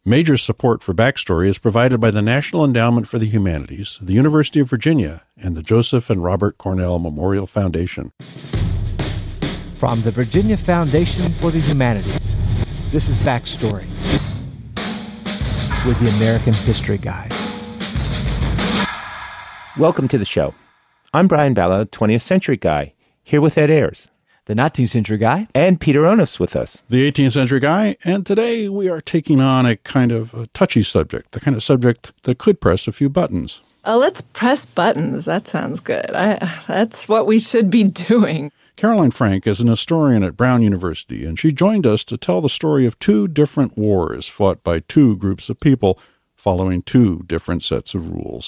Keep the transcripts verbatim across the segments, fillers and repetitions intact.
Major support for Backstory is provided by the National Endowment for the Humanities, the University of Virginia, and the Joseph and Robert Cornell Memorial Foundation. From the Virginia Foundation for the Humanities, this is Backstory with the American History Guys. Welcome to the show. I'm Brian Bala, twentieth Century Guy, here with Ed Ayers, the nineteenth Century Guy, and Peter Onuf's with us, the eighteenth Century Guy, and today we are taking on a kind of a touchy subject, the kind of subject that could press a few buttons. Oh, let's press buttons. That sounds good. I, that's what we should be doing. Caroline Frank is an historian at Brown University, and she joined us to tell the story of two different wars fought by two groups of people following two different sets of rules.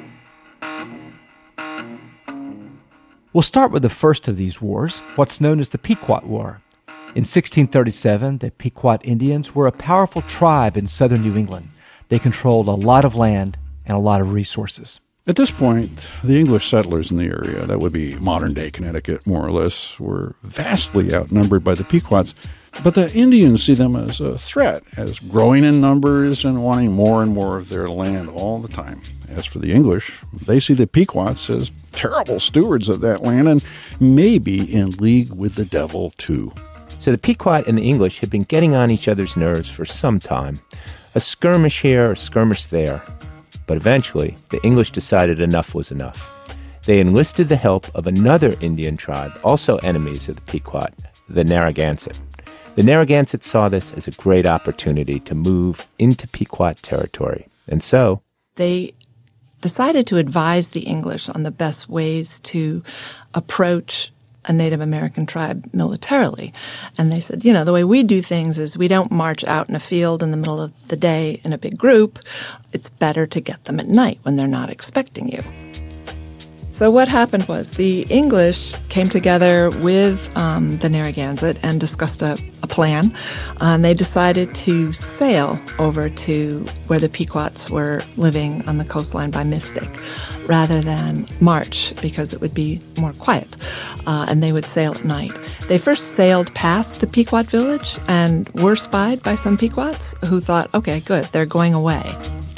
We'll start with the first of these wars, what's known as the Pequot War. In sixteen thirty-seven, the Pequot Indians were a powerful tribe in southern New England. They controlled a lot of land and a lot of resources. At this point, the English settlers in the area, that would be modern-day Connecticut more or less, were vastly outnumbered by the Pequots. But the Indians see them as a threat, as growing in numbers and wanting more and more of their land all the time. As for the English, they see the Pequots as terrible stewards of that land and maybe in league with the devil, too. So the Pequot and the English had been getting on each other's nerves for some time. A skirmish here, a skirmish there. But eventually, the English decided enough was enough. They enlisted the help of another Indian tribe, also enemies of the Pequot, the Narragansett. The Narragansett saw this as a great opportunity to move into Pequot territory. And so they decided to advise the English on the best ways to approach a Native American tribe militarily. And they said, you know, the way we do things is we don't march out in a field in the middle of the day in a big group. It's better to get them at night when they're not expecting you. So what happened was the English came together with um, the Narragansett and discussed a, a plan. Uh, and they decided to sail over to where the Pequots were living on the coastline by Mystic rather than march because it would be more quiet. Uh, and they would sail at night. They first sailed past the Pequot village and were spied by some Pequots who thought, okay, good, they're going away.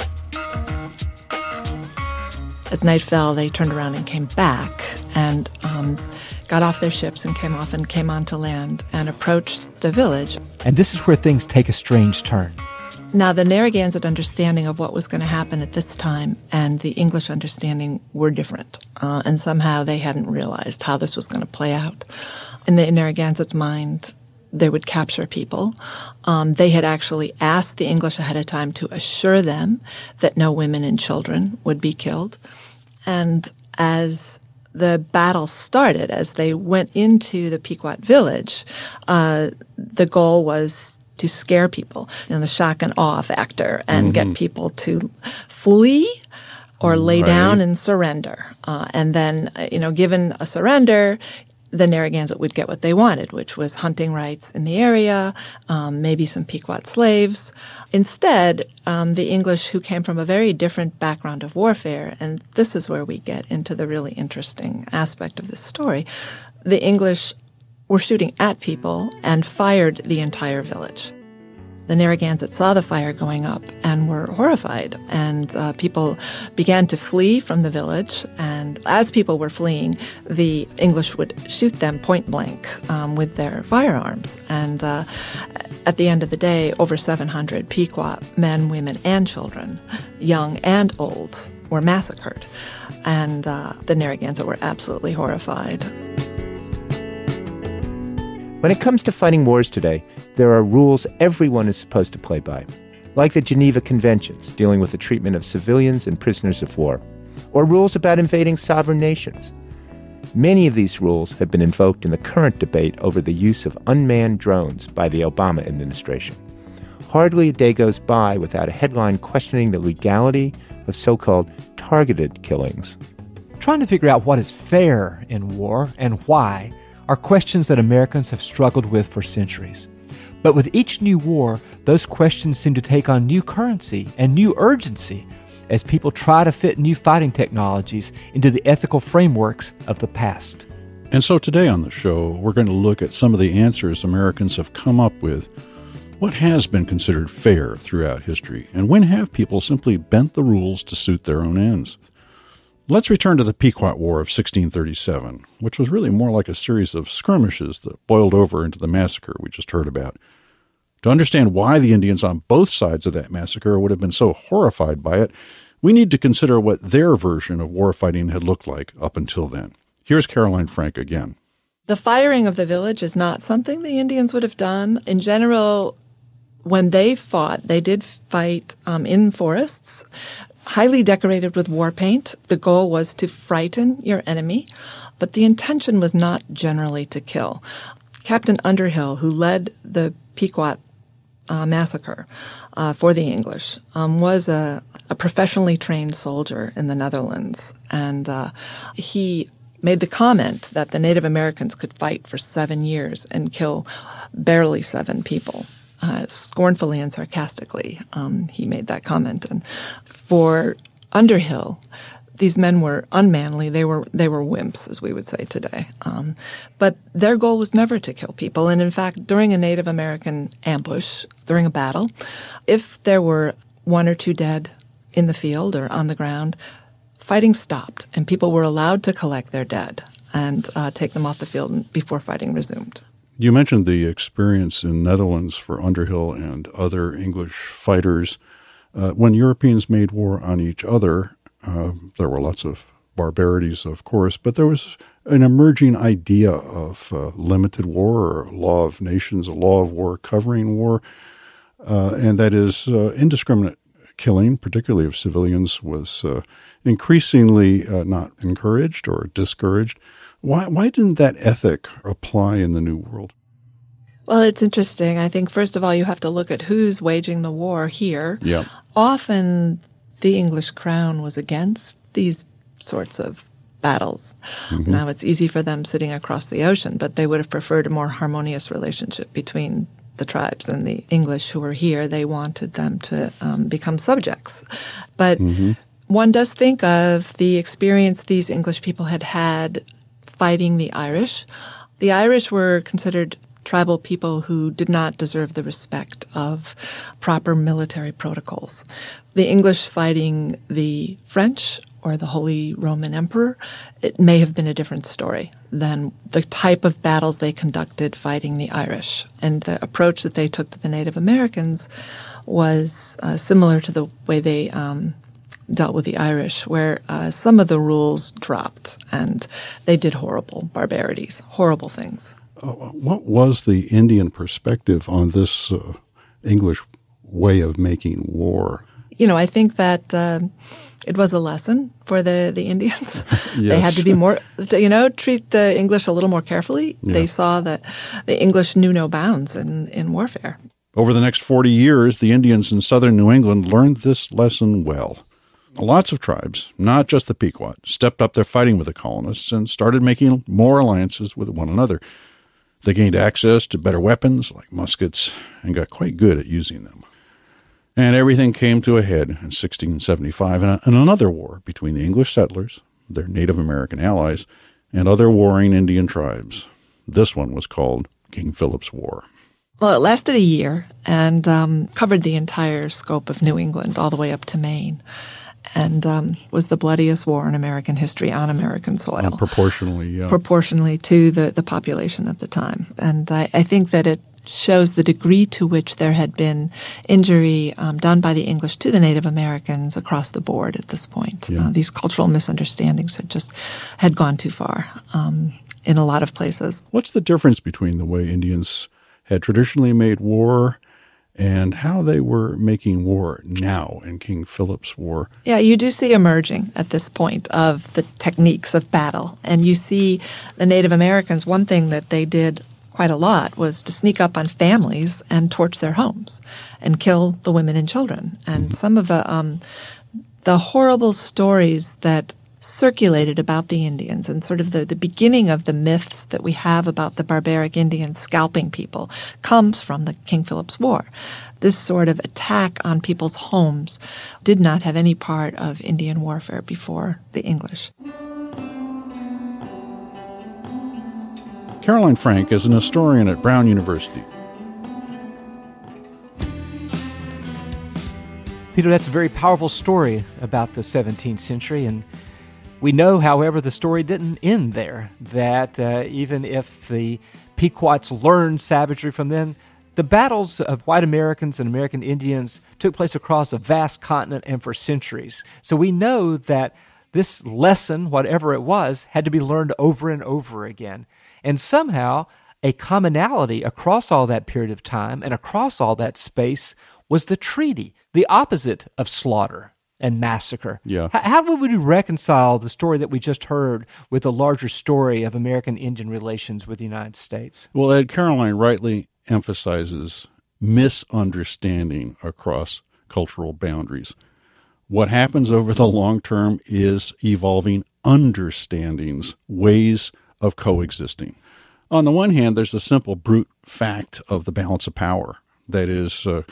As night fell, they turned around and came back and um, got off their ships and came off and came onto land and approached the village. And this is where things take a strange turn. Now, the Narragansett understanding of what was going to happen at this time and the English understanding were different. Uh, and somehow they hadn't realized how this was going to play out. In the Narragansett's mind, they would capture people. Um, they had actually asked the English ahead of time to assure them that no women and children would be killed. And as the battle started, as they went into the Pequot village, uh, the goal was to scare people, you know, the shock and awe factor, and mm-hmm. get people to flee or lay right. down and surrender. Uh, and then, you know, given a surrender, the Narragansett would get what they wanted, which was hunting rights in the area, um, maybe some Pequot slaves. Instead, um, the English, who came from a very different background of warfare, and this is where we get into the really interesting aspect of this story, the English were shooting at people and fired the entire village. The Narragansett saw the fire going up and were horrified, and uh, people began to flee from the village. And as people were fleeing, the English would shoot them point blank um, with their firearms. And uh, at the end of the day, over seven hundred Pequot men, women, and children, young and old, were massacred. And uh, the Narragansett were absolutely horrified. When it comes to fighting wars today, there are rules everyone is supposed to play by, like the Geneva Conventions dealing with the treatment of civilians and prisoners of war, or rules about invading sovereign nations. Many of these rules have been invoked in the current debate over the use of unmanned drones by the Obama administration. Hardly a day goes by without a headline questioning the legality of so-called targeted killings. Trying to figure out what is fair in war and why are questions that Americans have struggled with for centuries. But with each new war, those questions seem to take on new currency and new urgency as people try to fit new fighting technologies into the ethical frameworks of the past. And so today on the show, we're going to look at some of the answers Americans have come up with What has been considered fair throughout history, and when have people simply bent the rules to suit their own ends? Let's return to the Pequot War of sixteen thirty-seven, which was really more like a series of skirmishes that boiled over into the massacre we just heard about. To understand why the Indians on both sides of that massacre would have been so horrified by it, we need to consider what their version of war fighting had looked like up until then. Here's Caroline Frank again. The firing of the village is not something the Indians would have done. In general, when they fought, they did fight um, in forests, highly decorated with war paint. The goal was to frighten your enemy, but the intention was not generally to kill. Captain Underhill, who led the Pequot uh, massacre uh, for the English, um, was a, a professionally trained soldier in the Netherlands, and uh, he made the comment that the Native Americans could fight for seven years and kill barely seven people. Uh, scornfully and sarcastically, um, he made that comment. And for Underhill, these men were unmanly. They were they were wimps, as we would say today. Um, but their goal was never to kill people. And in fact, during a Native American ambush, during a battle, if there were one or two dead in the field or on the ground, fighting stopped, and people were allowed to collect their dead and uh, take them off the field before fighting resumed. You mentioned the experience in Netherlands for Underhill and other English fighters. Uh, when Europeans made war on each other, uh, there were lots of barbarities, of course, but there was an emerging idea of uh, limited war or law of nations, a law of war covering war, uh, and that is uh, indiscriminate killing, particularly of civilians, was uh, increasingly uh, not encouraged or discouraged. Why why didn't that ethic apply in the New World? Well, it's interesting. I think, first of all, you have to look at who's waging the war here. Yeah. Often the English crown was against these sorts of battles. Mm-hmm. Now, it's easy for them sitting across the ocean, but they would have preferred a more harmonious relationship between the tribes and the English who were here. They wanted them to um, become subjects. But mm-hmm. one does think of the experience these English people had had fighting the Irish. The Irish were considered tribal people who did not deserve the respect of proper military protocols. The English fighting the French or the Holy Roman Emperor, it may have been a different story than the type of battles they conducted fighting the Irish. And the approach that they took to the Native Americans was uh, similar to the way they um, dealt with the Irish, where uh, some of the rules dropped and they did horrible barbarities, horrible things. Uh, what was the Indian perspective on this uh, English way of making war? You know, I think that uh, it was a lesson for the, the Indians. Yes. They had to be more, you know, treat the English a little more carefully. Yeah. They saw that the English knew no bounds in, in warfare. Over the next forty years, the Indians in southern New England learned this lesson well. Lots of tribes, not just the Pequot, stepped up their fighting with the colonists and started making more alliances with one another. They gained access to better weapons like muskets and got quite good at using them. And everything came to a head in sixteen seventy-five in, a, in another war between the English settlers, their Native American allies, and other warring Indian tribes. This one was called King Philip's War. Well, it lasted a year and um, covered the entire scope of New England all the way up to Maine, and um, was the bloodiest war in American history on American soil. Uh, proportionally, yeah. Proportionally to the, the population at the time. And I, I think that it shows the degree to which there had been injury um, done by the English to the Native Americans across the board at this point. Yeah. Uh, these cultural misunderstandings had just had gone too far um, in a lot of places. What's the difference between the way Indians had traditionally made war and how they were making war now in King Philip's War? Yeah, you do see emerging at this point of the techniques of battle. And you see the Native Americans, one thing that they did quite a lot was to sneak up on families and torch their homes and kill the women and children. And mm-hmm. some of the um, the horrible stories that circulated about the Indians and sort of the, the beginning of the myths that we have about the barbaric Indians scalping people comes from the King Philip's War. This sort of attack on people's homes did not have any part of Indian warfare before the English. Caroline Frank is an historian at Brown University. Peter, that's a very powerful story about the seventeenth century, and we know, however, the story didn't end there, that uh, even if the Pequots learned savagery from them, the battles of white Americans and American Indians took place across a vast continent and for centuries. So we know that this lesson, whatever it was, had to be learned over and over again. And somehow, a commonality across all that period of time and across all that space was the treaty, the opposite of slaughter and massacre. Yeah. How, how would we reconcile the story that we just heard with the larger story of American Indian relations with the United States? Well, Ed, Caroline rightly emphasizes misunderstanding across cultural boundaries. What happens over the long term is evolving understandings, ways of coexisting. On the one hand, there's the simple brute fact of the balance of power. That is, uh,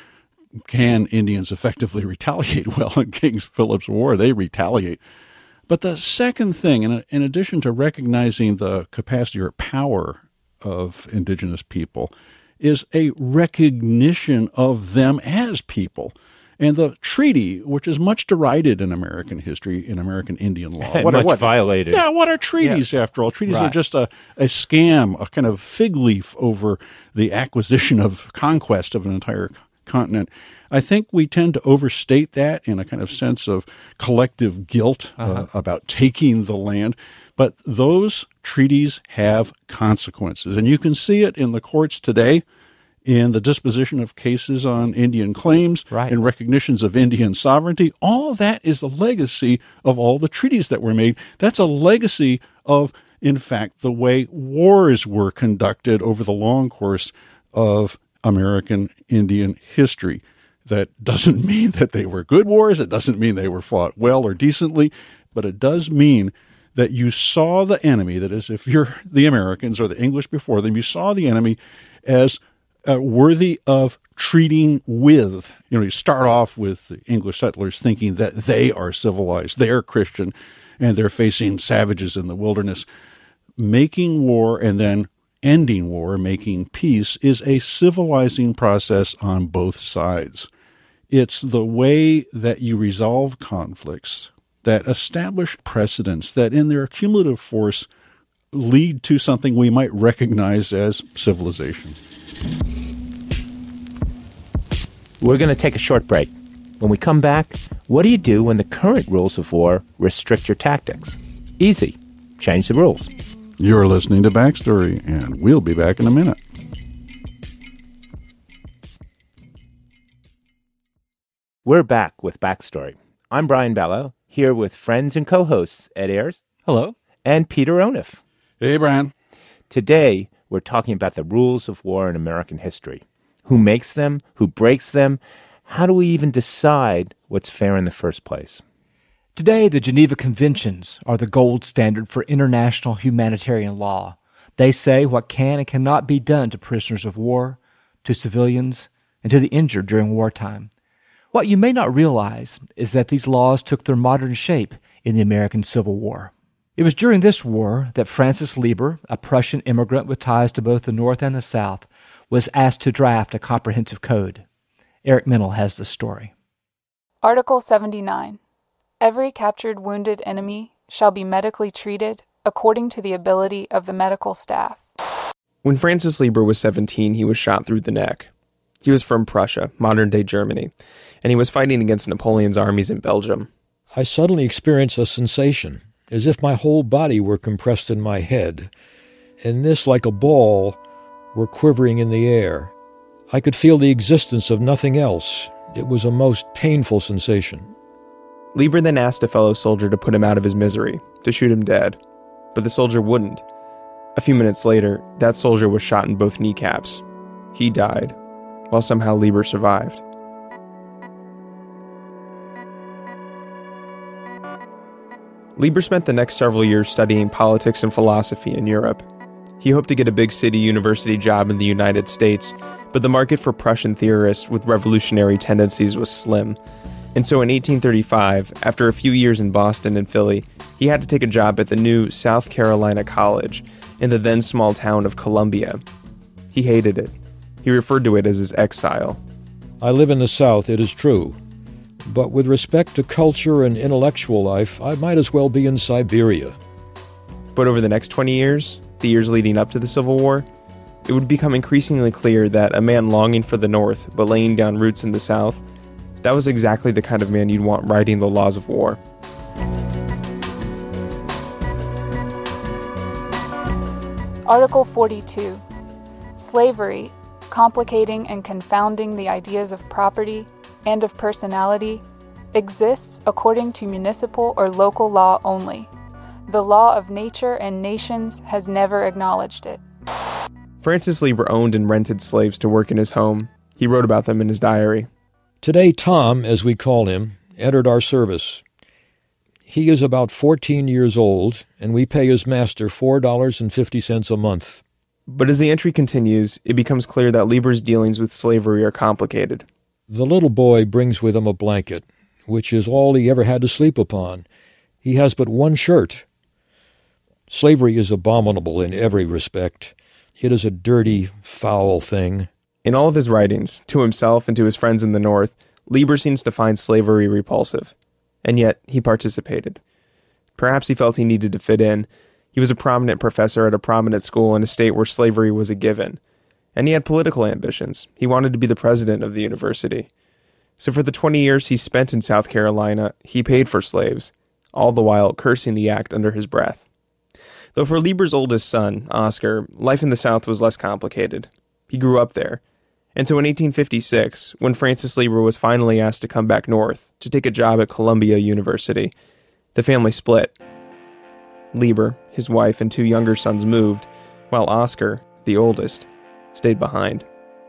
can Indians effectively retaliate? Well, in King Philip's War, they retaliate. But the second thing, in, in addition to recognizing the capacity or power of indigenous people, is a recognition of them as people. And the treaty, which is much derided in American history, in American Indian law. And what much are, what, violated. Yeah, what are treaties, yeah. after all? Treaties Right. are just a, a scam, a kind of fig leaf over the acquisition of conquest of an entire continent. I think we tend to overstate that in a kind of sense of collective guilt uh-huh. uh, about taking the land. But those treaties have consequences. And you can see it in the courts today, in the disposition of cases on Indian claims, right. in recognitions of Indian sovereignty. All that is a legacy of all the treaties that were made. That's a legacy of, in fact, the way wars were conducted over the long course of American Indian history. That doesn't mean that they were good wars. It doesn't mean they were fought well or decently, but it does mean that you saw the enemy, that is, if you're the Americans or the English before them, you saw the enemy as uh, worthy of treating with. You know, you start off with the English settlers thinking that they are civilized, they're Christian, and they're facing savages in the wilderness. Making war and then ending war, making peace, is a civilizing process on both sides. It's the way that you resolve conflicts that establish precedents that in their cumulative force lead to something we might recognize as civilization. We're going to take a short break. When we come back, what do you do when the current rules of war restrict your tactics? Easy. Change the rules. You're listening to Backstory, and we'll be back in a minute. We're back with Backstory. I'm Brian Ballow, here with friends and co-hosts Ed Ayers. Hello. And Peter Onuf. Hey, Brian. Today, we're talking about the rules of war in American history. Who makes them? Who breaks them? How do we even decide what's fair in the first place? Today, the Geneva Conventions are the gold standard for international humanitarian law. They say what can and cannot be done to prisoners of war, to civilians, and to the injured during wartime. What you may not realize is that these laws took their modern shape in the American Civil War. It was during this war that Francis Lieber, a Prussian immigrant with ties to both the North and the South, was asked to draft a comprehensive code. Eric Mennel has the story. Article seventy-nine. Every captured wounded enemy shall be medically treated according to the ability of the medical staff. When Francis Lieber was seventeen, he was shot through the neck. He was from Prussia, modern-day Germany, and he was fighting against Napoleon's armies in Belgium. I suddenly experienced a sensation, as if my whole body were compressed in my head, and this, like a ball, were quivering in the air. I could feel the existence of nothing else. It was a most painful sensation. Lieber then asked a fellow soldier to put him out of his misery, to shoot him dead. But the soldier wouldn't. A few minutes later, that soldier was shot in both kneecaps. He died, while somehow Lieber survived. Lieber spent the next several years studying politics and philosophy in Europe. He hoped to get a big city university job in the United States, but the market for Prussian theorists with revolutionary tendencies was slim. And so in eighteen thirty-five, after a few years in Boston and Philly, he had to take a job at the new South Carolina College in the then small town of Columbia. He hated it. He referred to it as his exile. I live in the South, it is true, But with respect to culture and intellectual life, I might as well be in Siberia. But over the next twenty years, the years leading up to the Civil War, it would become increasingly clear that a man longing for the North but laying down roots in the South, that was exactly the kind of man you'd want writing the laws of war. Article forty-two. Slavery, complicating and confounding the ideas of property and of personality, exists according to municipal or local law only. The law of nature and nations has never acknowledged it. Francis Lieber owned and rented slaves to work in his home. He wrote about them in his diary. Today, Tom, as we call him, entered our service. He is about fourteen years old, and we pay his master four dollars and fifty cents a month. But as the entry continues, it becomes clear that Lieber's dealings with slavery are complicated. The little boy brings with him a blanket, which is all he ever had to sleep upon. He has but one shirt. Slavery is abominable in every respect. It is a dirty, foul thing. In all of his writings, to himself and to his friends in the North, Lieber seems to find slavery repulsive. And yet, he participated. Perhaps he felt he needed to fit in. He was a prominent professor at a prominent school in a state where slavery was a given. And he had political ambitions. He wanted to be the president of the university. So for the twenty years he spent in South Carolina, he paid for slaves, all the while cursing the act under his breath. Though for Lieber's oldest son, Oscar, life in the South was less complicated. He grew up there. And so in eighteen fifty-six, when Francis Lieber was finally asked to come back north to take a job at Columbia University, the family split. Lieber, his wife, and two younger sons moved, while Oscar, the oldest, stayed behind.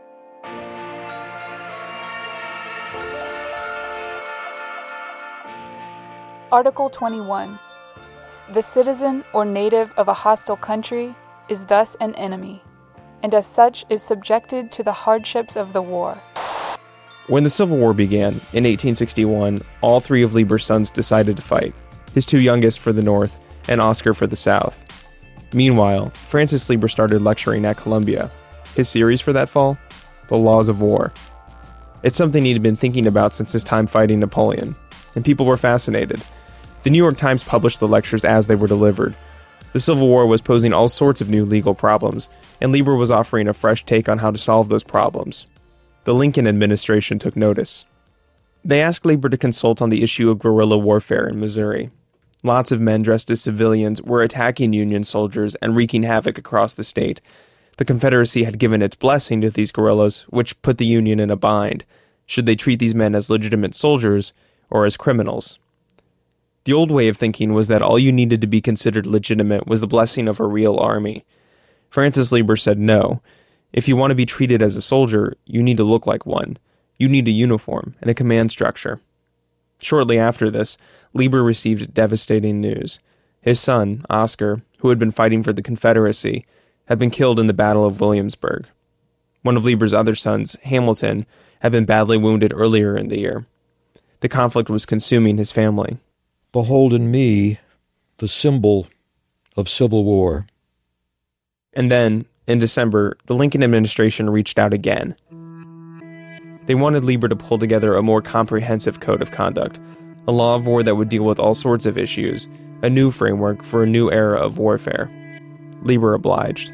Article twenty-one. The citizen or native of a hostile country is thus an enemy, and as such is subjected to the hardships of the war. When the Civil War began, in eighteen sixty-one, all three of Lieber's sons decided to fight, his two youngest for the North and Oscar for the South. Meanwhile, Francis Lieber started lecturing at Columbia. His series for that fall? The Laws of War. It's something he'd been thinking about since his time fighting Napoleon, and people were fascinated. The New York Times published the lectures as they were delivered. The Civil War was posing all sorts of new legal problems, and Lieber was offering a fresh take on how to solve those problems. The Lincoln administration took notice. They asked Lieber to consult on the issue of guerrilla warfare in Missouri. Lots of men dressed as civilians were attacking Union soldiers and wreaking havoc across the state. The Confederacy had given its blessing to these guerrillas, which put the Union in a bind. Should they treat these men as legitimate soldiers or as criminals? The old way of thinking was that all you needed to be considered legitimate was the blessing of a real army. Francis Lieber said no. If you want to be treated as a soldier, you need to look like one. You need a uniform and a command structure. Shortly after this, Lieber received devastating news. His son, Oscar, who had been fighting for the Confederacy, had been killed in the Battle of Williamsburg. One of Lieber's other sons, Hamilton, had been badly wounded earlier in the year. The conflict was consuming his family. Behold in me the symbol of civil war. And then, in December, the Lincoln administration reached out again. They wanted Lieber to pull together a more comprehensive code of conduct, a law of war that would deal with all sorts of issues, a new framework for a new era of warfare. Lieber obliged.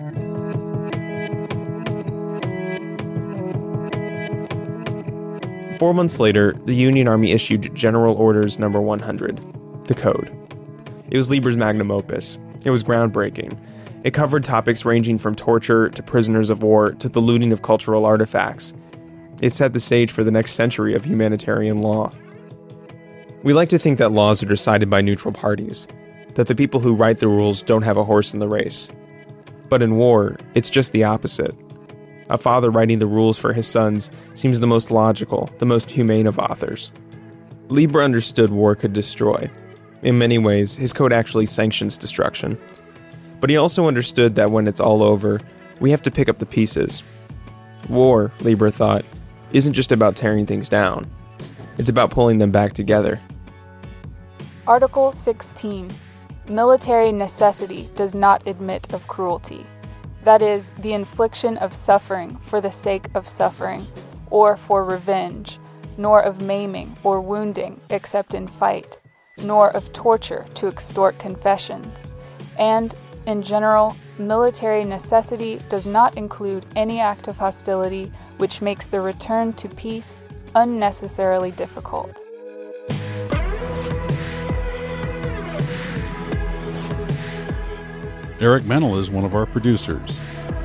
Four months later, the Union Army issued General Orders Number one hundred, the Code. It was Lieber's magnum opus. It was groundbreaking. It covered topics ranging from torture to prisoners of war to the looting of cultural artifacts. It set the stage for the next century of humanitarian law. We like to think that laws are decided by neutral parties, that the people who write the rules don't have a horse in the race. But in war, it's just the opposite. A father writing the rules for his sons seems the most logical, the most humane of authors. Lieber understood war could destroy. In many ways, his code actually sanctions destruction. But he also understood that when it's all over, we have to pick up the pieces. War, Lieber thought, isn't just about tearing things down. It's about pulling them back together. Article sixteen. Military necessity does not admit of cruelty. That is, the infliction of suffering for the sake of suffering, or for revenge, nor of maiming or wounding except in fight, nor of torture to extort confessions, and, in general, military necessity does not include any act of hostility which makes the return to peace unnecessarily difficult. Eric Mennel is one of our producers.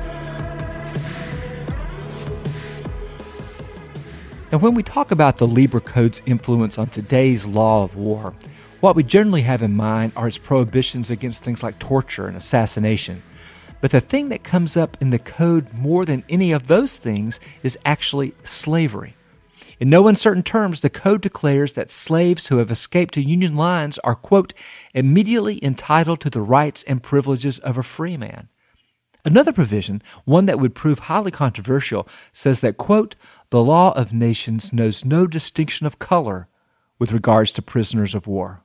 Now, when we talk about the Lieber Code's influence on today's law of war, what we generally have in mind are its prohibitions against things like torture and assassination. But the thing that comes up in the code more than any of those things is actually slavery. In no uncertain terms, the code declares that slaves who have escaped to Union lines are, quote, immediately entitled to the rights and privileges of a free man. Another provision, one that would prove highly controversial, says that, quote, the law of nations knows no distinction of color with regards to prisoners of war.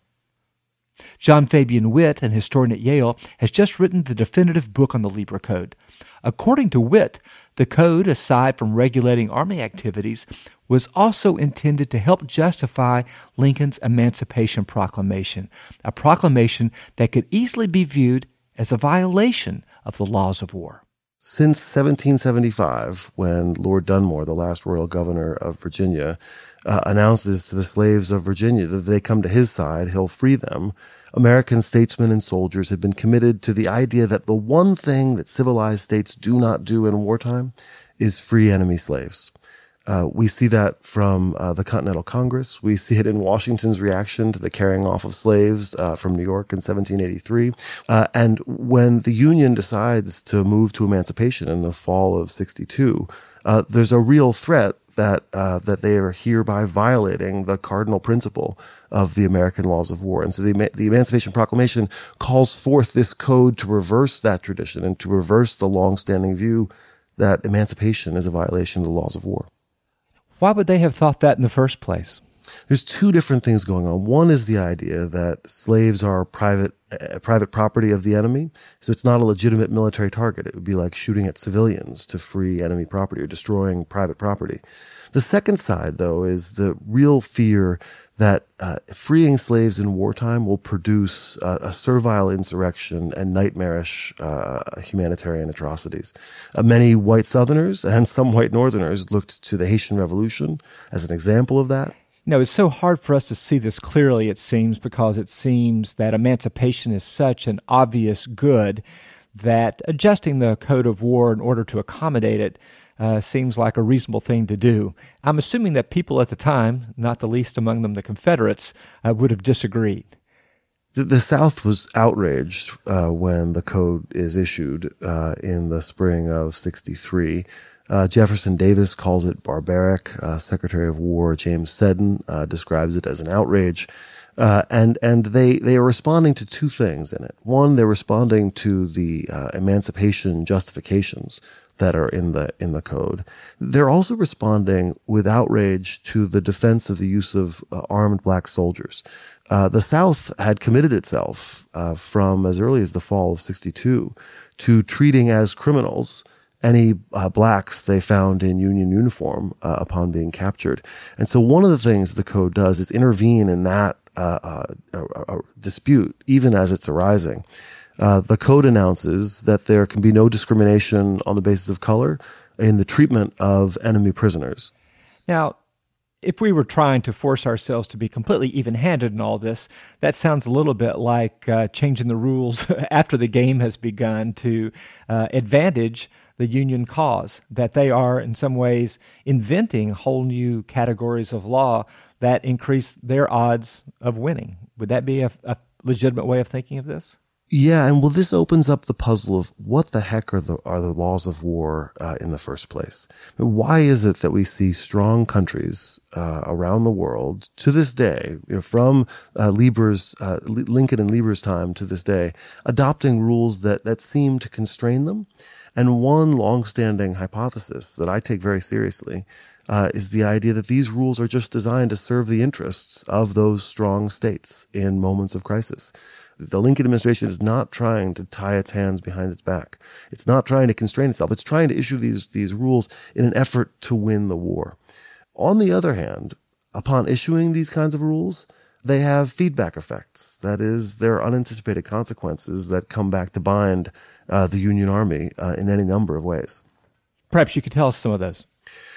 John Fabian Witt, an historian at Yale, has just written the definitive book on the Lieber Code. According to Witt, the code, aside from regulating army activities, was also intended to help justify Lincoln's Emancipation Proclamation, a proclamation that could easily be viewed as a violation of the laws of war. Since seventeen seventy-five, when Lord Dunmore, the last royal governor of Virginia, uh, announces to the slaves of Virginia that if they come to his side, he'll free them, American statesmen and soldiers had been committed to the idea that the one thing that civilized states do not do in wartime is free enemy slaves. Uh, we see that from uh, the Continental Congress. We see it in Washington's reaction to the carrying off of slaves uh, from New York in seventeen eighty-three. Uh, and when the Union decides to move to emancipation in the fall of sixty-two, uh, there's a real threat that uh, that they are hereby violating the cardinal principle of the American laws of war. And so the, the Emancipation Proclamation calls forth this code to reverse that tradition and to reverse the long-standing view that emancipation is a violation of the laws of war. Why would they have thought that in the first place? There's two different things going on. One is the idea that slaves are private uh, private property of the enemy, so it's not a legitimate military target. It would be like shooting at civilians to free enemy property or destroying private property. The second side, though, is the real fear that uh, freeing slaves in wartime will produce uh, a servile insurrection and nightmarish uh, humanitarian atrocities. Uh, many white Southerners and some white Northerners looked to the Haitian Revolution as an example of that. You know, it's so hard for us to see this clearly, it seems, because it seems that emancipation is such an obvious good that adjusting the code of war in order to accommodate it Uh, seems like a reasonable thing to do. I'm assuming that people at the time, not the least among them the Confederates, uh, would have disagreed. The, the South was outraged uh, when the code is issued uh, in the spring of sixty-three. Uh, Jefferson Davis calls it barbaric. Uh, Secretary of War James Seddon uh, describes it as an outrage. Uh, and, and they, they are responding to two things in it. One, they're responding to the uh, emancipation justifications that are in the in the code. They're also responding with outrage to the defense of the use of uh, armed black soldiers. Uh, the South had committed itself uh, from as early as the fall of sixty-two to treating as criminals any uh, blacks they found in Union uniform uh, upon being captured. And so one of the things the code does is intervene in that uh, uh, uh, uh, dispute, even as it's arising. Uh, the code announces that there can be no discrimination on the basis of color in the treatment of enemy prisoners. Now, if we were trying to force ourselves to be completely even-handed in all this, that sounds a little bit like uh, changing the rules after the game has begun to uh, advantage the Union cause, that they are in some ways inventing whole new categories of law that increase their odds of winning. Would that be a, a legitimate way of thinking of this? Yeah, and well, this opens up the puzzle of what the heck are the are the laws of war uh, in the first place? Why is it that we see strong countries uh, around the world to this day, you know, from uh, Lieber's uh, Lincoln and Lieber's time to this day, adopting rules that that seem to constrain them? And one longstanding hypothesis that I take very seriously uh, is the idea that these rules are just designed to serve the interests of those strong states in moments of crisis. The Lincoln administration is not trying to tie its hands behind its back. It's not trying to constrain itself. It's trying to issue these, these rules in an effort to win the war. On the other hand, upon issuing these kinds of rules, they have feedback effects. That is, there are unanticipated consequences that come back to bind uh, the Union Army uh, in any number of ways. Perhaps you could tell us some of those.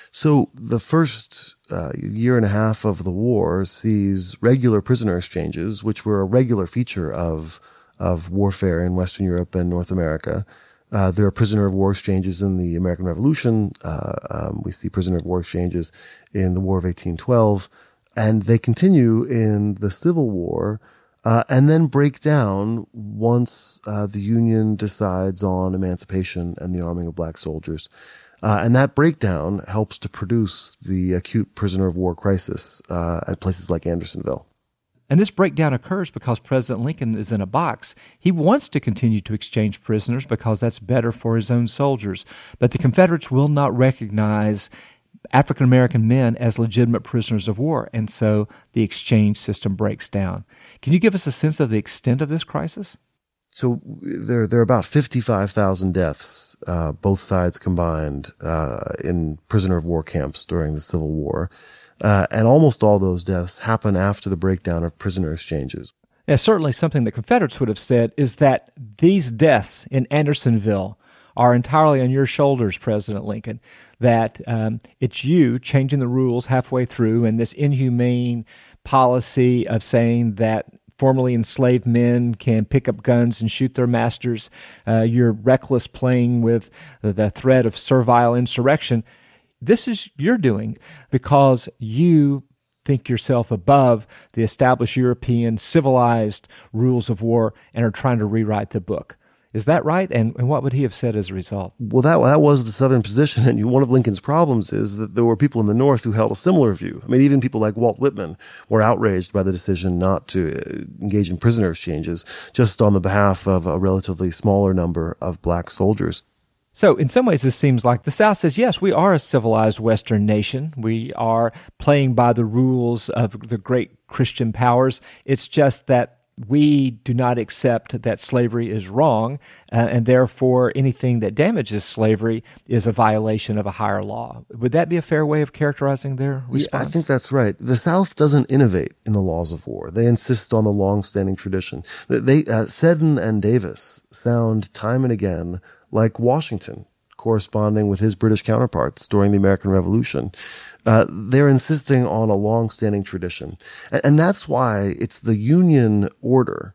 So the first uh, year and a half of the war sees regular prisoner exchanges, which were a regular feature of of warfare in Western Europe and North America. Uh, there are prisoner of war exchanges in the American Revolution. Uh, um, we see prisoner of war exchanges in the War of eighteen twelve. And they continue in the Civil War uh, and then break down once uh, the Union decides on emancipation and the arming of black soldiers. Uh, and that breakdown helps to produce the acute prisoner of war crisis uh, at places like Andersonville. And this breakdown occurs because President Lincoln is in a box. He wants to continue to exchange prisoners because that's better for his own soldiers. But the Confederates will not recognize African-American men as legitimate prisoners of war, and so the exchange system breaks down. Can you give us a sense of the extent of this crisis? So there, there are about fifty-five thousand deaths, uh, both sides combined, uh, in prisoner of war camps during the Civil War. Uh, and almost all those deaths happen after the breakdown of prisoner exchanges. Yeah, certainly something the Confederates would have said is that these deaths in Andersonville are entirely on your shoulders, President Lincoln, that um, it's you changing the rules halfway through, and this inhumane policy of saying that formerly enslaved men can pick up guns and shoot their masters, uh, your reckless playing with the threat of servile insurrection. This is your doing because you think yourself above the established European civilized rules of war and are trying to rewrite the book. Is that right? And, and what would he have said as a result? Well, that that was the Southern position, and one of Lincoln's problems is that there were people in the North who held a similar view. I mean, even people like Walt Whitman were outraged by the decision not to engage in prisoner exchanges, just on the behalf of a relatively smaller number of black soldiers. So in some ways, this seems like the South says, yes, we are a civilized Western nation. We are playing by the rules of the great Christian powers. It's just that we do not accept that slavery is wrong, uh, and therefore anything that damages slavery is a violation of a higher law. Would that be a fair way of characterizing their response? Yeah, I think that's right. The South doesn't innovate in the laws of war. They insist on the long-standing tradition. They, uh, Seddon and Davis sound time and again like Washington, corresponding with his British counterparts during the American Revolution. Uh, they're insisting on a long-standing tradition. And, and that's why it's the Union order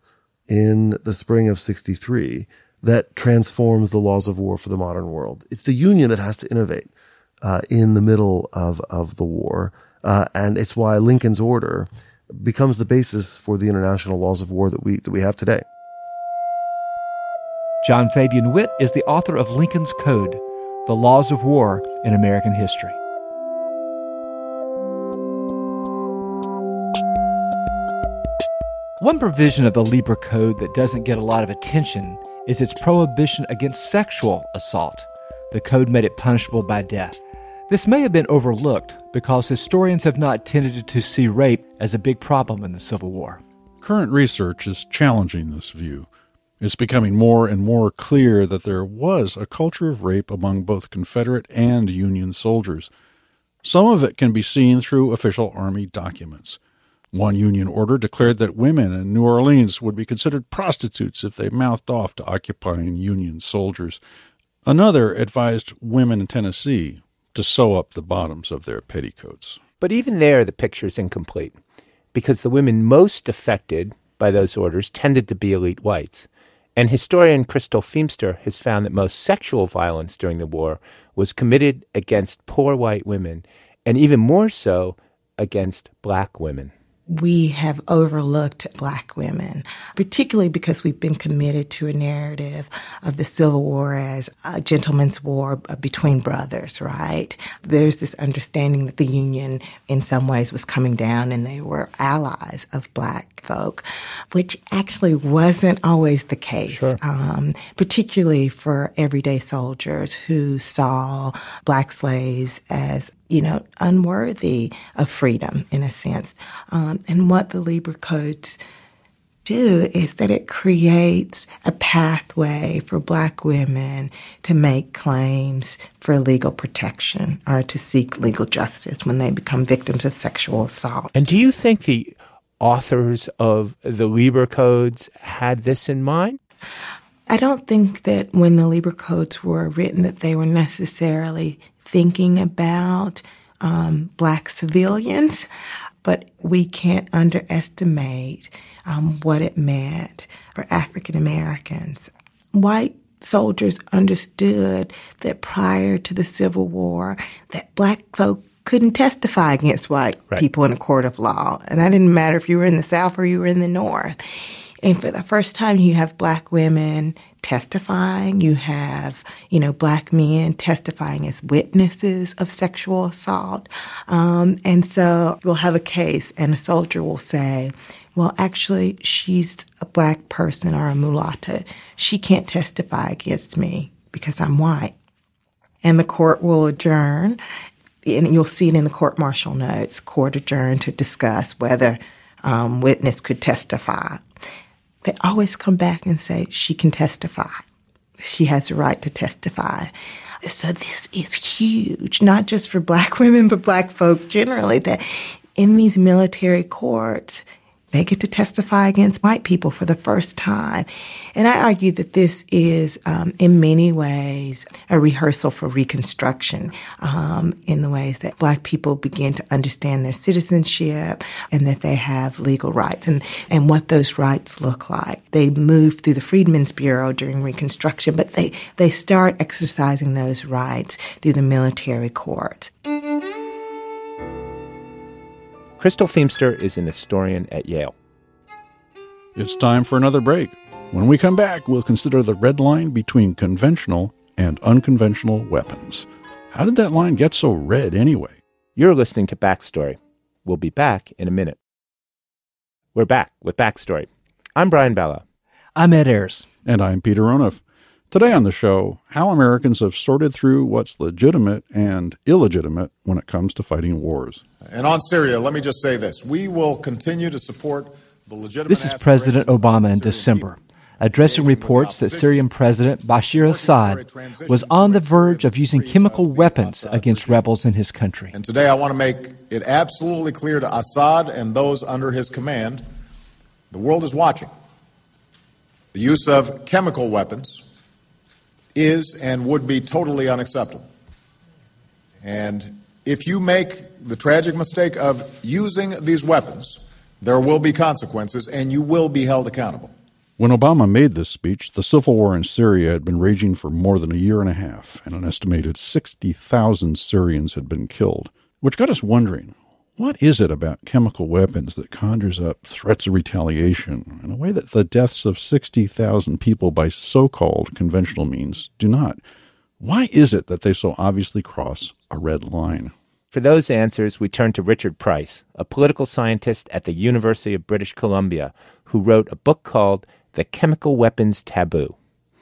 in the spring of sixty-three that transforms the laws of war for the modern world. It's the Union that has to innovate uh, in the middle of, of the war. Uh, and it's why Lincoln's order becomes the basis for the international laws of war that we, that we have today. John Fabian Witt is the author of Lincoln's Code, The Laws of War in American History. One provision of the Lieber Code that doesn't get a lot of attention is its prohibition against sexual assault. The code made it punishable by death. This may have been overlooked because historians have not tended to see rape as a big problem in the Civil War. Current research is challenging this view. It's becoming more and more clear that there was a culture of rape among both Confederate and Union soldiers. Some of it can be seen through official Army documents. One Union order declared that women in New Orleans would be considered prostitutes if they mouthed off to occupying Union soldiers. Another advised women in Tennessee to sew up the bottoms of their petticoats. But even there, the picture is incomplete, because the women most affected by those orders tended to be elite whites. And historian Crystal Feimster has found that most sexual violence during the war was committed against poor white women, and even more so against black women. We have overlooked black women, particularly because we've been committed to a narrative of the Civil War as a gentleman's war between brothers, right? There's this understanding that the Union in some ways was coming down and they were allies of black folk, which actually wasn't always the case, sure. um, particularly for everyday soldiers who saw black slaves as you know, unworthy of freedom in a sense. Um, and what the Lieber Codes do is that it creates a pathway for Black women to make claims for legal protection or to seek legal justice when they become victims of sexual assault. And do you think the authors of the Lieber Codes had this in mind? I don't think that when the Lieber Codes were written that they were necessarily thinking about um, Black civilians, but we can't underestimate um, what it meant for African Americans. White soldiers understood that prior to the Civil War, that Black folk couldn't testify against white right. people in a court of law. And that didn't matter if you were in the South or you were in the North. And for the first time, you have Black women testifying. You have, you know, Black men testifying as witnesses of sexual assault. Um, and so you'll have a case and a soldier will say, well, actually, she's a Black person or a mulatto. She can't testify against me because I'm white. And the court will adjourn, and you'll see it in the court-martial notes, court adjourned to discuss whether um, witness could testify. They always come back and say, she can testify. She has the right to testify. So this is huge, not just for Black women, but Black folk generally, that in these military courts, they get to testify against white people for the first time. And I argue that this is, um, in many ways, a rehearsal for Reconstruction um, in the ways that Black people begin to understand their citizenship and that they have legal rights and, and what those rights look like. They move through the Freedmen's Bureau during Reconstruction, but they, they start exercising those rights through the military courts. Crystal Feimster is an historian at Yale. It's time for another break. When we come back, we'll consider the red line between conventional and unconventional weapons. How did that line get so red anyway? You're listening to Backstory. We'll be back in a minute. We're back with Backstory. I'm Brian Bella. I'm Ed Ayers. And I'm Peter Onuf. Today on the show, how Americans have sorted through what's legitimate and illegitimate when it comes to fighting wars. And on Syria, let me just say this. We will continue to support the legitimate... This is President Obama in December, addressing reports that Syrian President Bashar Assad was on the verge of using chemical weapons against rebels in his country. And today I want to make it absolutely clear to Assad and those under his command, the world is watching. The use of chemical weapons is and would be totally unacceptable. And if you make the tragic mistake of using these weapons, there will be consequences and you will be held accountable. When Obama made this speech, the civil war in Syria had been raging for more than a year and a half, and an estimated sixty thousand Syrians had been killed, which got us wondering, what is it about chemical weapons that conjures up threats of retaliation in a way that the deaths of sixty thousand people by so-called conventional means do not? Why is it that they so obviously cross a red line? For those answers, we turn to Richard Price, a political scientist at the University of British Columbia, who wrote a book called The Chemical Weapons Taboo.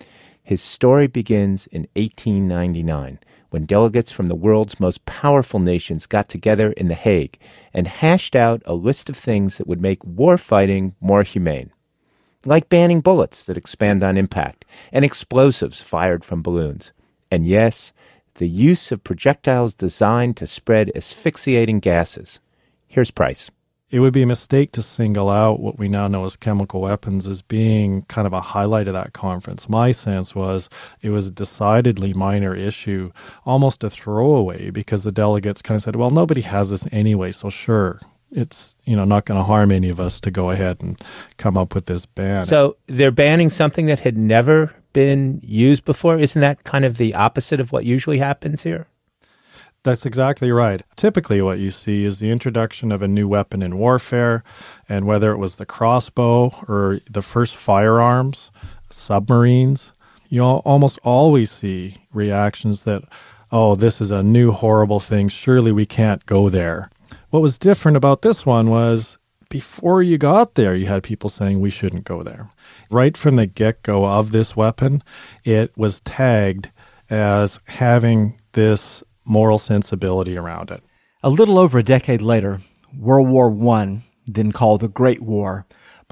His story begins in eighteen ninety-nine, when delegates from the world's most powerful nations got together in The Hague and hashed out a list of things that would make war fighting more humane, like banning bullets that expand on impact and explosives fired from balloons. And yes, the use of projectiles designed to spread asphyxiating gases. Here's Price. It would be a mistake to single out what we now know as chemical weapons as being kind of a highlight of that conference. My sense was it was a decidedly minor issue, almost a throwaway, because the delegates kind of said, well, nobody has this anyway, so sure, it's, you know, not going to harm any of us to go ahead and come up with this ban. So they're banning something that had never been used before? Isn't that kind of the opposite of what usually happens here? That's exactly right. Typically what you see is the introduction of a new weapon in warfare, and whether it was the crossbow or the first firearms, submarines, you almost always see reactions that, oh, this is a new horrible thing, surely we can't go there. What was different about this one was before you got there, you had people saying we shouldn't go there. Right from the get-go of this weapon, it was tagged as having this moral sensibility around it. A little over a decade later, World War One, then called the Great War,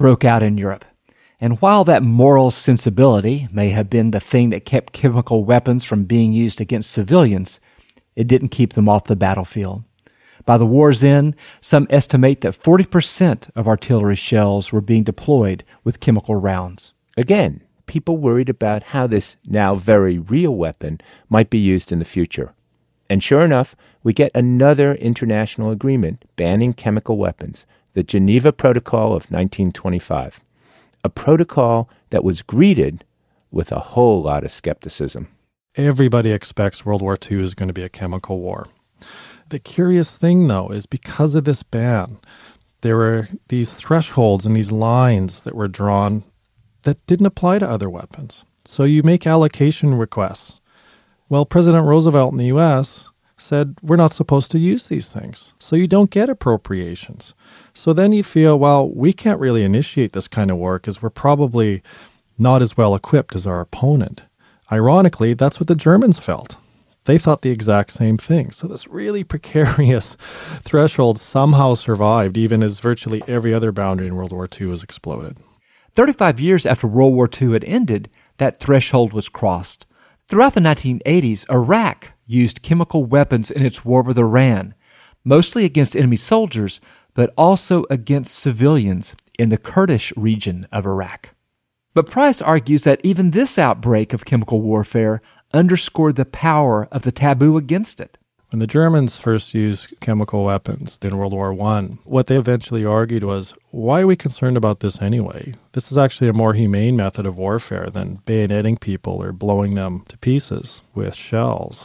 broke out in Europe. And while that moral sensibility may have been the thing that kept chemical weapons from being used against civilians, it didn't keep them off the battlefield. By the war's end, some estimate that forty percent of artillery shells were being deployed with chemical rounds. Again, people worried about how this now very real weapon might be used in the future. And sure enough, we get another international agreement banning chemical weapons, the Geneva Protocol of nineteen twenty-five. A protocol that was greeted with a whole lot of skepticism. Everybody expects World War Two is going to be a chemical war. The curious thing, though, is because of this ban, there were these thresholds and these lines that were drawn that didn't apply to other weapons. So you make allocation requests. Well, President Roosevelt in the U S said, we're not supposed to use these things. So you don't get appropriations. So then you feel, well, we can't really initiate this kind of war because we're probably not as well equipped as our opponent. Ironically, that's what the Germans felt. They thought the exact same thing. So this really precarious threshold somehow survived, even as virtually every other boundary in World War Two was exploded. Thirty-five years after World War Two had ended, that threshold was crossed. Throughout the nineteen eighties, Iraq used chemical weapons in its war with Iran, mostly against enemy soldiers, but also against civilians in the Kurdish region of Iraq. But Price argues that even this outbreak of chemical warfare underscored the power of the taboo against it. When the Germans first used chemical weapons in World War One, what they eventually argued was, why are we concerned about this anyway? This is actually a more humane method of warfare than bayoneting people or blowing them to pieces with shells.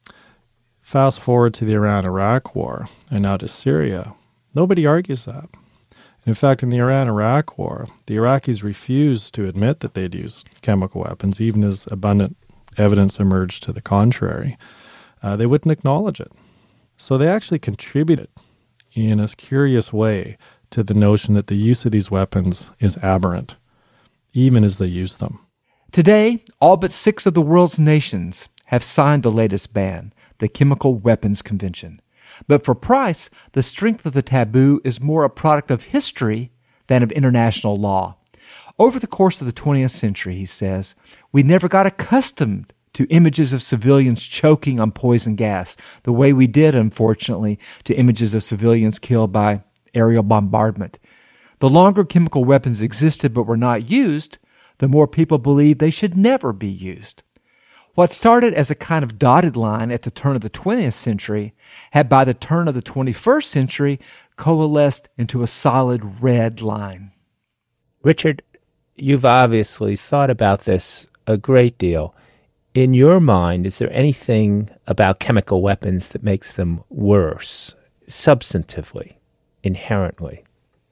Fast forward to the Iran-Iraq war and now to Syria. Nobody argues that. In fact, in the Iran-Iraq war, the Iraqis refused to admit that they'd used chemical weapons, even as abundant evidence emerged to the contrary. Uh, they wouldn't acknowledge it. So they actually contributed in a curious way to the notion that the use of these weapons is aberrant, even as they use them. Today, all but six of the world's nations have signed the latest ban, the Chemical Weapons Convention. But for Price, the strength of the taboo is more a product of history than of international law. Over the course of the twentieth century, he says, we never got accustomed to images of civilians choking on poison gas, the way we did, unfortunately, to images of civilians killed by aerial bombardment. The longer chemical weapons existed but were not used, the more people believed they should never be used. What started as a kind of dotted line at the turn of the twentieth century had by the turn of the twenty-first century coalesced into a solid red line. Richard, you've obviously thought about this a great deal. In your mind, is there anything about chemical weapons that makes them worse, substantively, inherently?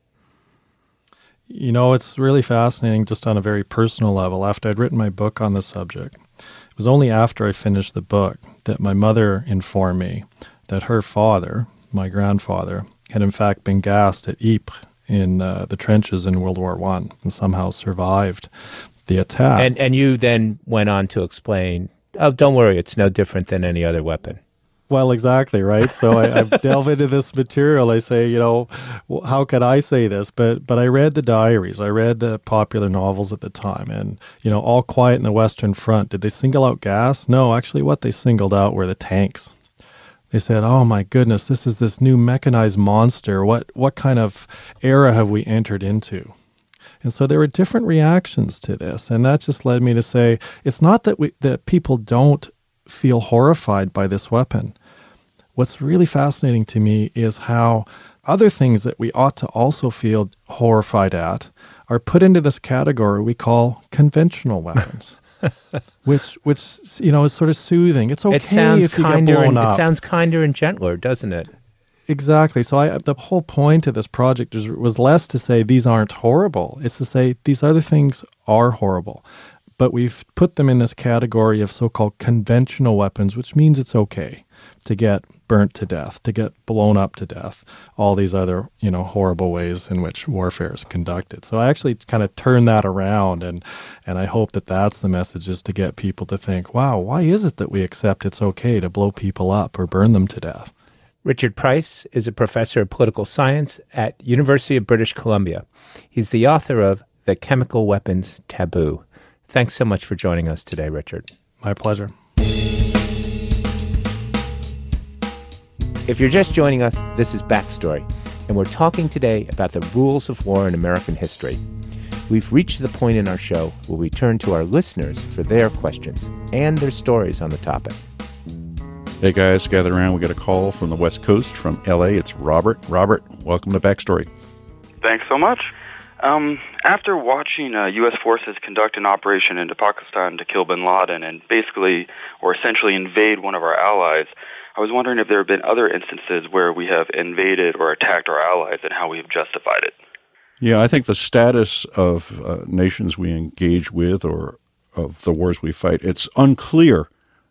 You know, it's really fascinating just on a very personal level. After I'd written my book on the subject, it was only after I finished the book that my mother informed me that her father, my grandfather, had in fact been gassed at Ypres in uh, the trenches in World War One and somehow survived the attack. And and you then went on to explain, oh, don't worry, it's no different than any other weapon. Well, exactly, right? So I, I delve into this material. I say, you know, well, how could I say this? But but I read the diaries. I read the popular novels at the time. And, you know, All Quiet in the Western Front. Did they single out gas? No, actually what they singled out were the tanks. They said, oh, my goodness, this is this new mechanized monster. What what kind of era have we entered into? And so there were different reactions to this. And that just led me to say, it's not that we that people don't feel horrified by this weapon. What's really fascinating to me is how other things that we ought to also feel horrified at are put into this category we call conventional weapons, which, which you know, is sort of soothing. It's okay it sounds if you kinder get blown and, up. It sounds kinder and gentler, doesn't it? Exactly. So I, the whole point of this project was, was less to say these aren't horrible. It's to say these other things are horrible. But we've put them in this category of so-called conventional weapons, which means it's okay to get burnt to death, to get blown up to death, all these other, you know, horrible ways in which warfare is conducted. So I actually kind of turn that around, and and I hope that that's the message, is to get people to think, wow, why is it that we accept it's okay to blow people up or burn them to death? Richard Price is a professor of political science at University of British Columbia. He's the author of The Chemical Weapons Taboo. Thanks so much for joining us today, Richard. My pleasure. If you're just joining us, this is Backstory, and we're talking today about the rules of war in American history. We've reached the point in our show where we turn to our listeners for their questions and their stories on the topic. Hey guys, gather around. We got a call from the West Coast, from L A. It's Robert. Robert, welcome to Backstory. Thanks so much. Um, after watching uh, U S forces conduct an operation into Pakistan to kill bin Laden and basically or essentially invade one of our allies, I was wondering if there have been other instances where we have invaded or attacked our allies and how we have justified it. Yeah, I think the status of uh, nations we engage with or of the wars we fight, it's unclear,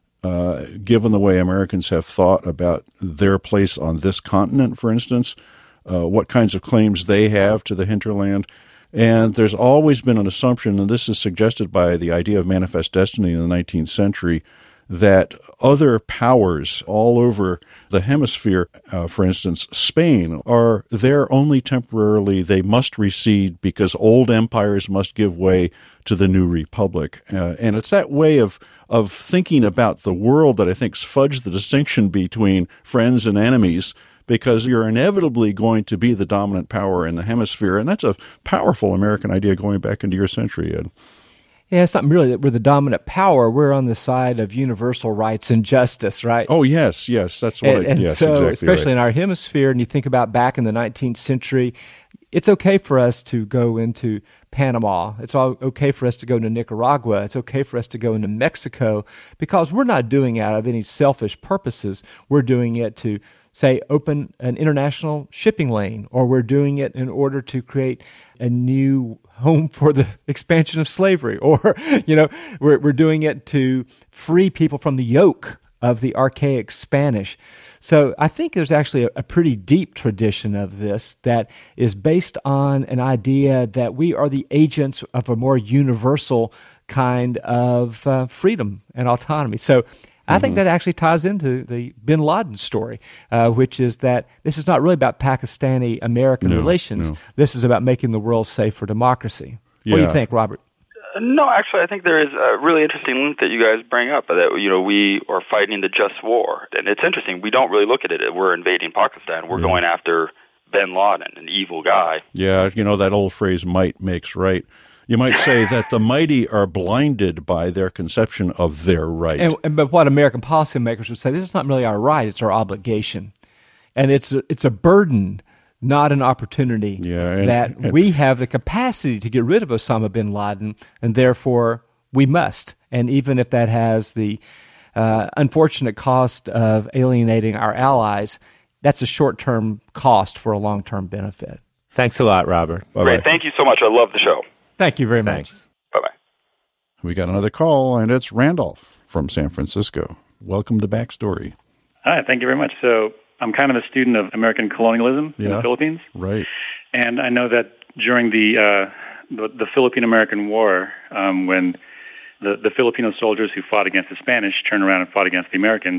uh, given the way Americans have thought about their place on this continent, for instance, uh, what kinds of claims they have to the hinterland. And there's always been an assumption, and this is suggested by the idea of manifest destiny in the nineteenth century, that other powers all over the hemisphere, uh, for instance, Spain, are there only temporarily. They must recede because old empires must give way to the new republic. Uh, and it's that way of of thinking about the world that I think's fudged the distinction between friends and enemies, because you're inevitably going to be the dominant power in the hemisphere. And that's a powerful American idea going back into your century, Ed. Yeah, it's not merely that we're the dominant power. We're on the side of universal rights and justice, right? Oh, yes, yes. That's what and, I, and yes, so, exactly especially right. in our hemisphere, and you think about back in the nineteenth century, it's okay for us to go into Panama. It's all okay for us to go into Nicaragua. It's okay for us to go into Mexico, because we're not doing it out of any selfish purposes. We're doing it to, say, open an international shipping lane, or we're doing it in order to create a new home for the expansion of slavery, or, you know, we're, we're doing it to free people from the yoke of the archaic Spanish. So I think there's actually a, a pretty deep tradition of this that is based on an idea that we are the agents of a more universal kind of uh, freedom and autonomy. So I think that actually ties into the bin Laden story, uh, which is that this is not really about Pakistani-American No, relations. no. This is about making the world safe for democracy. Yeah. What do you think, Robert? Uh, no, actually, I think there is a really interesting link that you guys bring up, that, you know, we are fighting the just war. And it's interesting. We don't really look at it. We're invading Pakistan. We're Yeah. going after bin Laden, an evil guy. Yeah, you know, that old phrase, might makes right. You might say that the mighty are blinded by their conception of their right. And, and but what American policymakers would say, this is not really our right; it's our obligation, and it's a, it's a burden, not an opportunity. Yeah, and- that and- we have the capacity to get rid of Osama bin Laden, and therefore we must. And even if that has the uh, unfortunate cost of alienating our allies, that's a short-term cost for a long-term benefit. Thanks a lot, Robert. Bye-bye. Great. Thank you so much. I love the show. Thank you very Thanks. much. Bye-bye. We got another call, and it's Randolph from San Francisco. Welcome to Backstory. Hi, thank you very much. So I'm kind of a student of American colonialism in Yeah. the Philippines. Right. And I know that during the uh, the, the Philippine-American War, um, when the, the Filipino soldiers who fought against the Spanish turned around and fought against the Americans,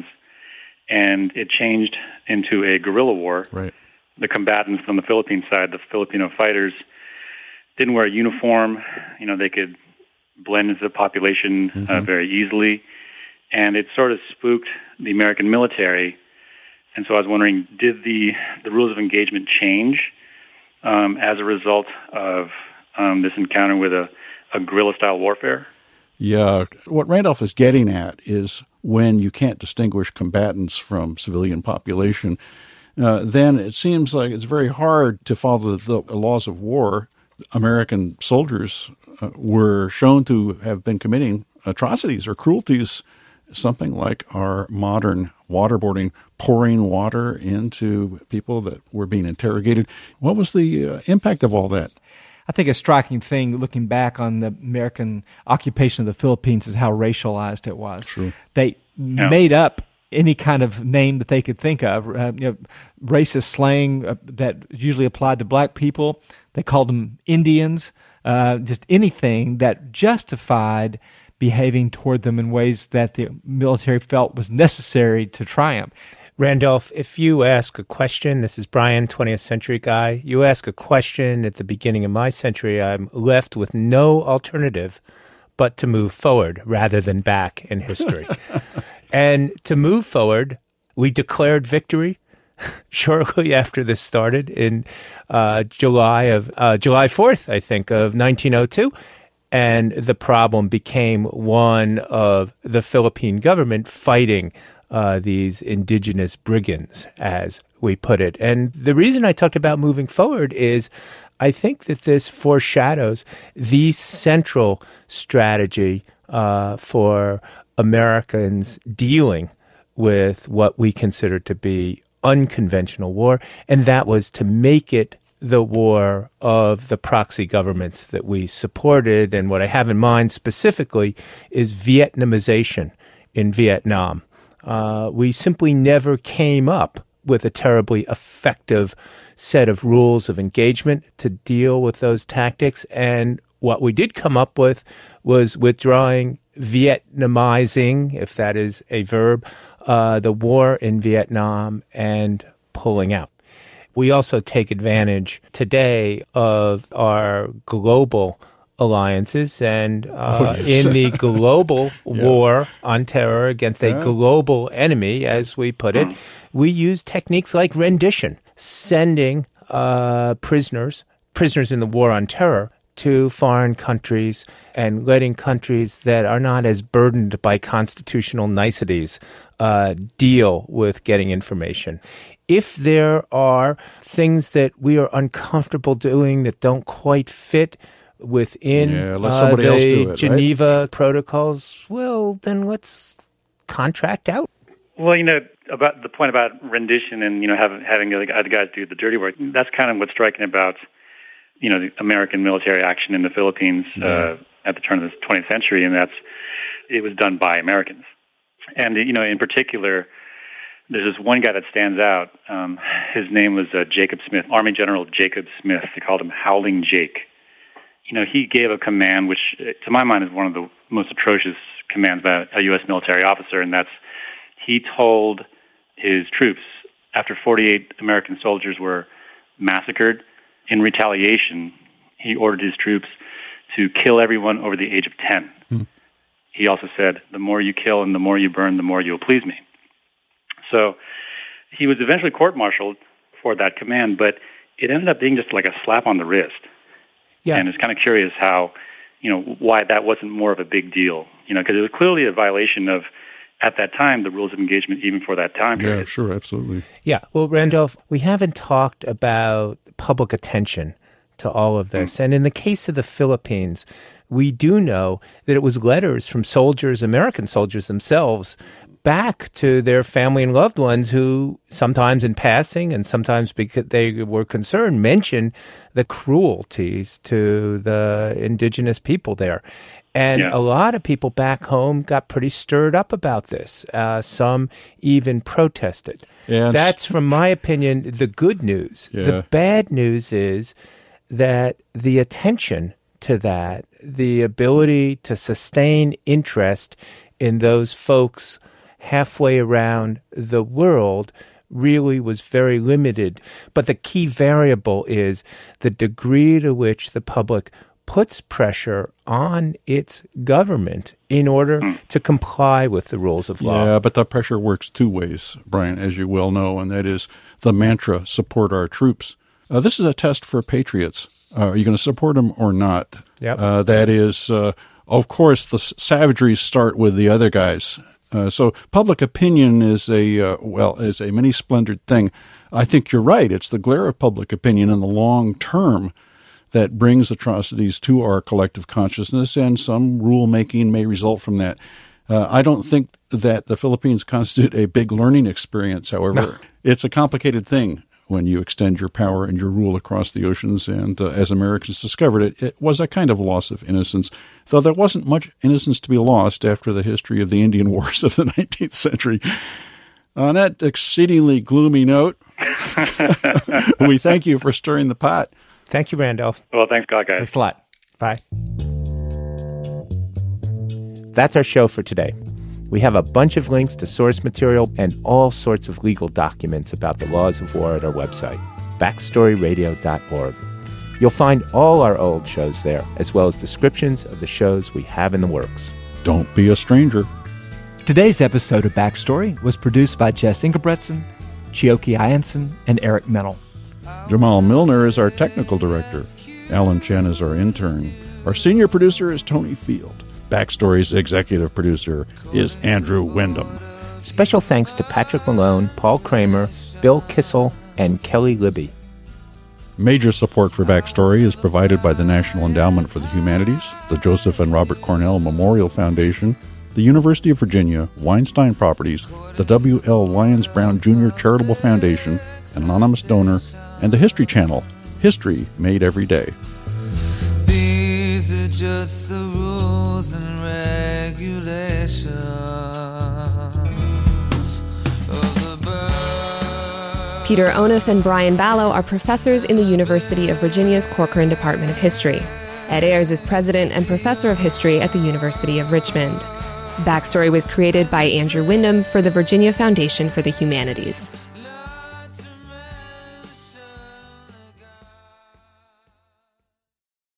and it changed into a guerrilla war. Right. The combatants on the Philippine side, the Filipino fighters, didn't wear a uniform. You know, they could blend into the population uh, Mhm. very easily. And it sort of spooked the American military. And so I was wondering, did the, the rules of engagement change um, as a result of um, this encounter with a, a guerrilla-style warfare? Yeah. What Randolph is getting at is when you can't distinguish combatants from civilian population, uh, then it seems like it's very hard to follow the, the laws of war. American soldiers uh, were shown to have been committing atrocities or cruelties, something like our modern waterboarding, pouring water into people that were being interrogated. What was the uh, impact of all that? I think a striking thing looking back on the American occupation of the Philippines is how racialized it was. True. They Yeah. made up any kind of name that they could think of, uh, you know, racist slang uh, that usually applied to black people. They called them Indians, uh, just anything that justified behaving toward them in ways that the military felt was necessary to triumph. Randolph, if you ask a question, this is Brian, twentieth century guy, you ask a question at the beginning of my century, I'm left with no alternative but to move forward rather than back in history. And to move forward, we declared victory shortly after this started in uh, July of uh, July fourth, I think, of nineteen oh two. And the problem became one of the Philippine government fighting uh, these indigenous brigands, as we put it. And the reason I talked about moving forward is I think that this foreshadows the central strategy uh, for Americans dealing with what we consider to be unconventional war, and that was to make it the war of the proxy governments that we supported. And what I have in mind specifically is Vietnamization in Vietnam. Uh, we simply never came up with a terribly effective set of rules of engagement to deal with those tactics. And what we did come up with was withdrawing, Vietnamizing, if that is a verb, uh, the war in Vietnam and pulling out. We also take advantage today of our global alliances and uh, oh, yes. in the global yeah. war on terror against a yeah. global enemy, as we put it, we use techniques like rendition, sending uh, prisoners, prisoners in the war on terror, to foreign countries and letting countries that are not as burdened by constitutional niceties uh, deal with getting information. If there are things that we are uncomfortable doing that don't quite fit within yeah, let uh, the else do it, Geneva right? protocols, well, then let's contract out. Well, you know, about the point about rendition and, you know, having, having the other guys do the dirty work, that's kind of what's striking about, you know, the American military action in the Philippines uh, yeah. at the turn of the twentieth century, and that's, it was done by Americans. And, you know, in particular, there's this one guy that stands out. Um, his name was uh, Jacob Smith, Army General Jacob Smith. They called him Howling Jake. You know, he gave a command which, to my mind, is one of the most atrocious commands by a U S military officer, and that's he told his troops, after forty-eight American soldiers were massacred, in retaliation, he ordered his troops to kill everyone over the age of ten. Hmm. He also said, the more you kill and the more you burn, the more you'll please me. So he was eventually court-martialed for that command, but it ended up being just like a slap on the wrist. Yeah. And it's kind of curious how, you know, why that wasn't more of a big deal, you know, because it was clearly a violation of, at that time, the rules of engagement, even for that time period. Yeah, sure, absolutely. Yeah. Well, Randolph, we haven't talked about public attention to all of this. Mm. And in the case of the Philippines, we do know that it was letters from soldiers, American soldiers themselves, back to their family and loved ones who sometimes in passing and sometimes because they were concerned mentioned the cruelties to the indigenous people there. And yeah. a lot of people back home got pretty stirred up about this. Uh, some even protested. Yeah, That's, from my opinion, the good news. Yeah. The bad news is that the attention to that, the ability to sustain interest in those folks halfway around the world really was very limited. But the key variable is the degree to which the public puts pressure on its government in order to comply with the rules of law. Yeah, but that pressure works two ways, Brian, as you well know, and that is the mantra, support our troops. Uh, this is a test for patriots. Uh, are you going to support them or not? Yep. Uh, that is, uh, of course, the savageries start with the other guys. Uh, so public opinion is a, uh, well, is a many splendored thing. I think you're right. It's the glare of public opinion in the long term that brings atrocities to our collective consciousness, and some rulemaking may result from that. Uh, I don't think that the Philippines constitute a big learning experience, however. No. It's a complicated thing when you extend your power and your rule across the oceans, and uh, as Americans discovered it, it was a kind of loss of innocence, though there wasn't much innocence to be lost after the history of the Indian Wars of the nineteenth century. On that exceedingly gloomy note, we thank you for stirring the pot. Thank you, Randolph. Well, thanks, God, guys. Thanks a lot. Bye. That's our show for today. We have a bunch of links to source material and all sorts of legal documents about the laws of war at our website, backstory radio dot org. You'll find all our old shows there, as well as descriptions of the shows we have in the works. Don't be a stranger. Today's episode of Backstory was produced by Jess Ingebretson, Chioke Ianson, and Eric Mennel. Jamal Milner is our technical director. Alan Chen is our intern. Our senior producer is Tony Field. Backstory's executive producer is Andrew Wyndham. Special thanks to Patrick Malone, Paul Kramer, Bill Kissel, and Kelly Libby. Major support for Backstory is provided by the National Endowment for the Humanities, the Joseph and Robert Cornell Memorial Foundation, the University of Virginia, Weinstein Properties, the W L Lyons Brown Junior Charitable Foundation, an anonymous donor, and the History Channel, History Made Every Day. These are just the rules and regulations of the bird. Peter Onuf and Brian Ballo are professors in the University of Virginia's Corcoran Department of History. Ed Ayers is president and professor of history at the University of Richmond. Backstory was created by Andrew Wyndham for the Virginia Foundation for the Humanities.